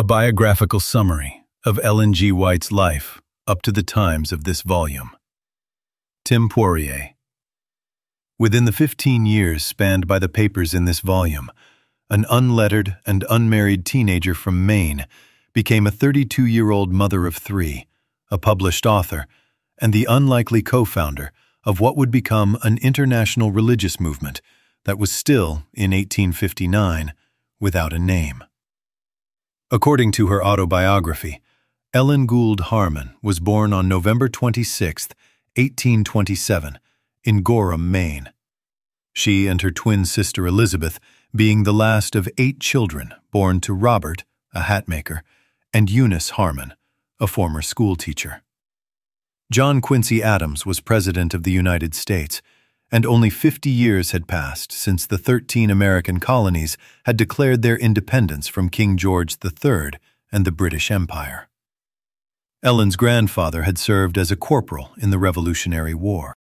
A biographical summary of Ellen G. White's life up to the times of this volume. Tim Poirier. Within the 15 years spanned by the papers in this volume, an unlettered and unmarried teenager from Maine became a 32-year-old mother of three, a published author, and the unlikely co-founder of what would become an international religious movement that was still, in 1859, without a name. According to her autobiography, Ellen Gould Harmon was born on November 26, 1827, in Gorham, Maine. She and her twin sister Elizabeth being the last of 8 children born to Robert, a hatmaker, and Eunice Harmon, a former schoolteacher. John Quincy Adams was President of the United States, and only 50 years had passed since the 13 American colonies had declared their independence from King George III and the British Empire. Ellen's grandfather had served as a corporal in the Revolutionary War.